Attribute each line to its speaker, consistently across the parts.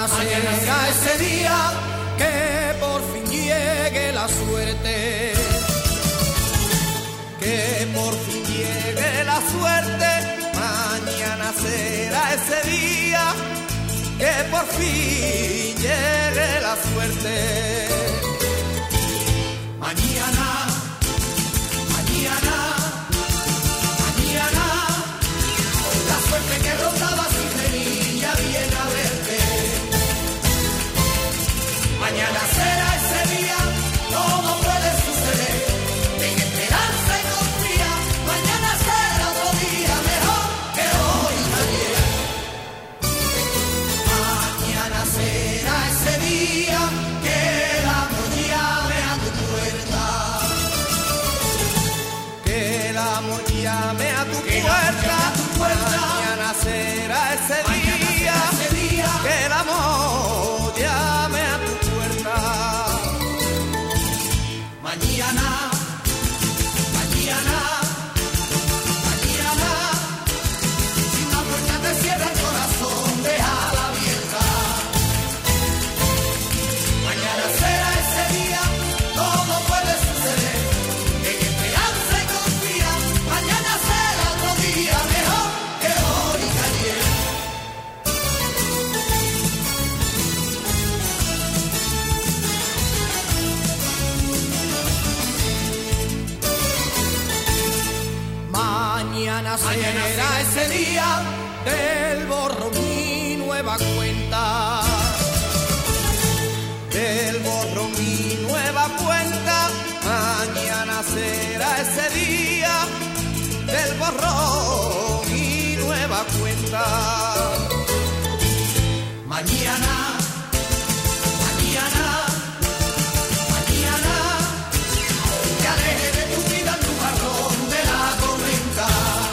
Speaker 1: será ese día que por fin llegue la suerte. Que por fin llegue la suerte. Mañana será ese día que por fin llegue la suerte. Mañana, mañana, mañana, la suerte que rondaba sin venir ya viene a verte. Mañana será ese día, todo puede suceder. Ten esperanza y confía, mañana será otro día mejor que hoy y ayer. Mañana será ese día que el amor llame a tu puerta. Que el amor llame a tu puerta. Mañana será ese día que el amor llame a tu puerta. Mañana, mañana, mañana, si una puerta te cierra el corazón, déjala abierta. Mañana será ese día, todo puede suceder. En esperanza y confía, mañana será otro día mejor que hoy y ayer. Mañana será ese día del borrón y nueva cuenta. Del borrón y nueva cuenta. Mañana será ese día del borrón y nueva cuenta. Mañana, mañana, mañana, que aleje de tu vida el nubarrón de la tormenta.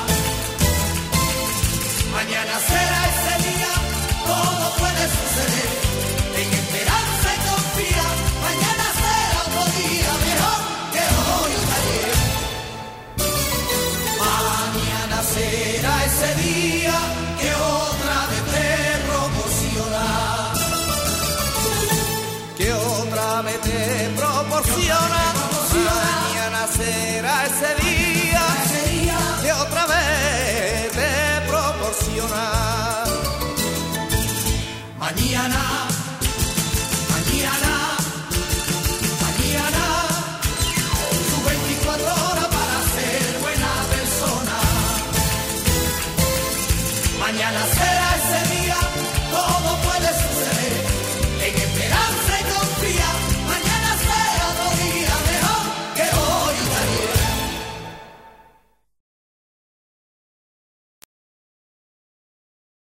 Speaker 1: Mañana será ese día, todo puede suceder. Ten esperanza y confía, mañana será otro día mejor que hoy y ayer. Mañana será ese día que otra vez te proporciona. Que otra vez te proporciona. Mañana será ese día que otra vez te proporciona. Mañana, mañana, mañana, sus 24 horas para ser buena persona. Mañana